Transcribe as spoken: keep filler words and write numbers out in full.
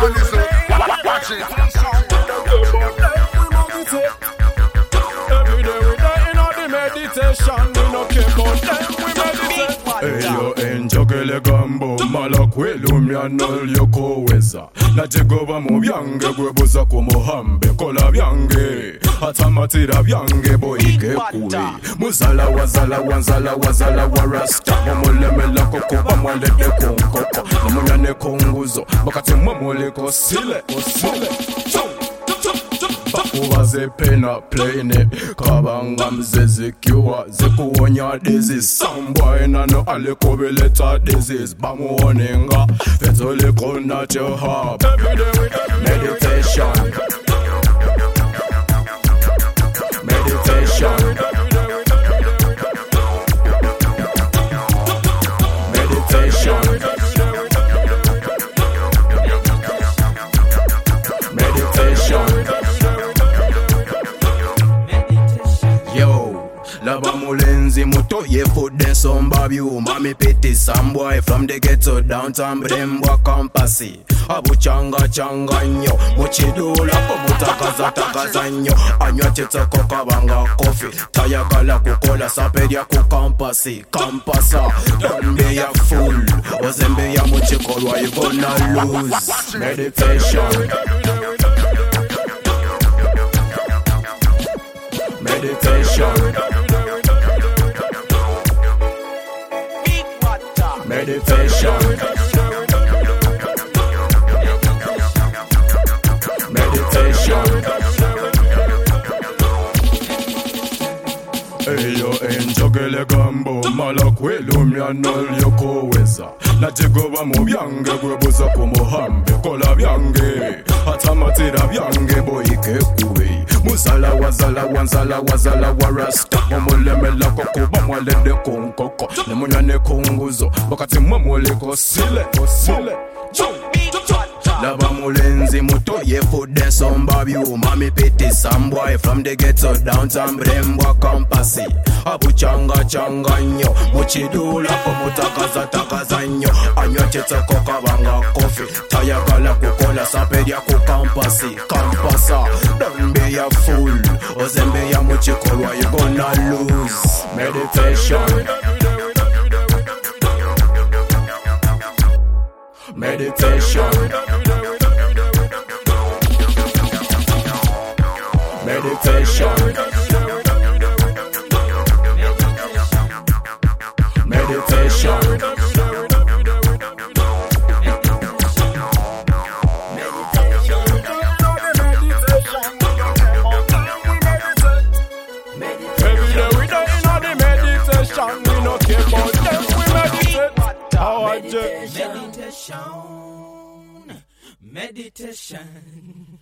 listen, watch it. Every day we die in all the meditation. We no care about them, we meditate. Hey yo, enjogele gambo malakwelu myanol yokoweza nategova mu byange gwebuza ku muhambe kola byange atamatira byange boyike kuwe muzala wazala wanzala wazala warasta mumulemela kokuba mwalede kunkoko numunyane kunguzo bakati mwamuliko sile osile bakubaze pena plane kabanga mzezikiwa zikuwonya disease someboy nano alikobeleta disease bamuonenga fetole kona tehab meditation meditation meditation meditation. Lava mulenzi muto ye food den somba view. Mami pity some boy from the ghetto downtown Brembwa Campasi. Abu changa changa nyo muchidula po mutakaza takaza nyo anywa teta koka banga coffee taya kala kukola sapedia ku Campasi Campasa don't be a fool ozembe ya muchikolwa you gonna lose meditation meditation meditation meditation. Eyo enjogele gambo malakwelu myanol yokoweza nategova mu byange gwebuza ku muhambe kola byange atamatira byange boyike kuwe muzala wazala wanzala wazala warasta mumulemela kokuba mwalede kunkoko nemunyane kunguzo bakati mwamuliko sile osile lava mulenzi muto ye food den somba view. Mami pity some boy from the ghetto downtown Brembwa Campasi. Abu changa changa nyo muchidula po mutakaza takaza nyo anywa teta koka banga coffee taya kala kukola sapedia ku Campasi Campasa don't be a fool ozembe ya muchikolwa you gonna lose meditation meditation meditation meditation every day we die in all the meditation we no care about them we meditate how I just meditation meditation